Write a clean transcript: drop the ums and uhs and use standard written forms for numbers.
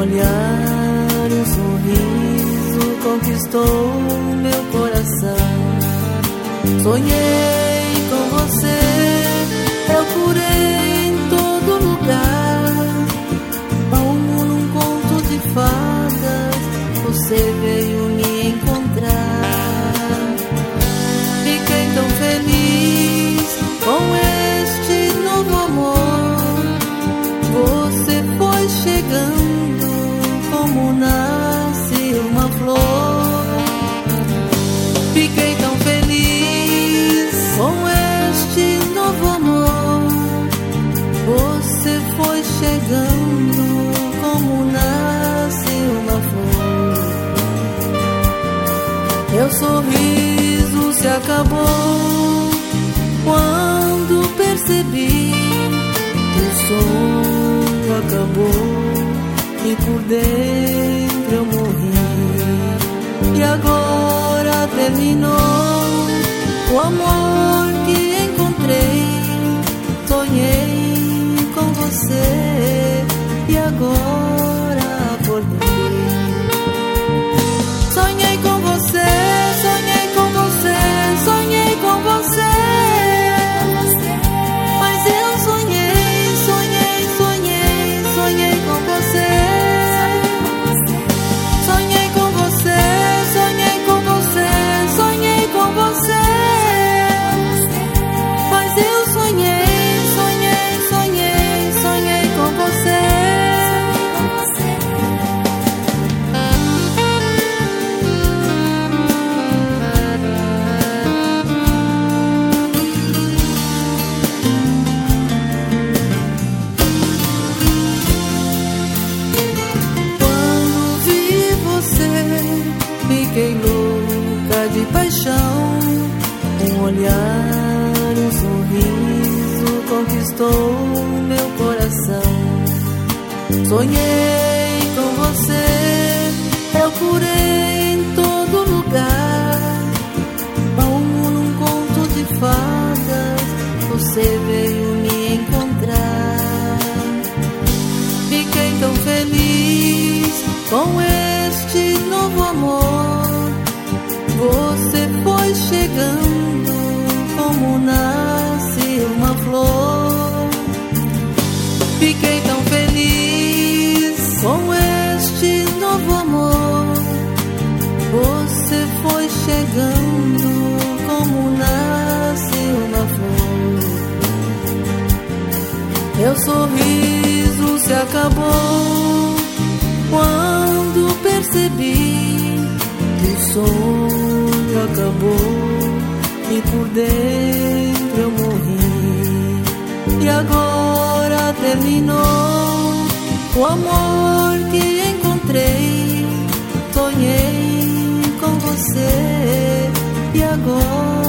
olhar, um sorriso conquistou meu coração. Sonhei com você, procurei em todo lugar, como num conto de fadas, você veio me encontrar. Fiquei tão feliz com este novo amor. Você foi chegando como nasce uma flor. Fiquei tão feliz com este novo amor. Você foi chegando como nasce uma flor. Meu sorriso se acabou quando percebi que o sonho acabou e por dentro eu morri. E agora terminou o amor que encontrei. Sonhei com você e agora acordei. Sonhei com você, sonhei com você, sonhei com você. Mas eu sonhei, sonhei, sonhei, sonhei com você. Sonhei com você, sonhei com você, sonhei com você. Mas eu sonhei, sonhei, sonhei, sonhei com você. Fiquei louca de paixão. Um olhar, um sorriso conquistou meu coração. Sonhei com você, procurei em todo lugar, como num conto de fadas, você veio me encontrar. Fiquei tão feliz com este novo amor. Você foi chegando como nasce uma flor. Fiquei tão feliz com este novo amor. Você foi chegando como nasce uma flor. Meu sorriso se acabou quando percebi que o sonho acabou e por dentro eu morri. E agora terminou o amor que encontrei. Sonhei com você e agora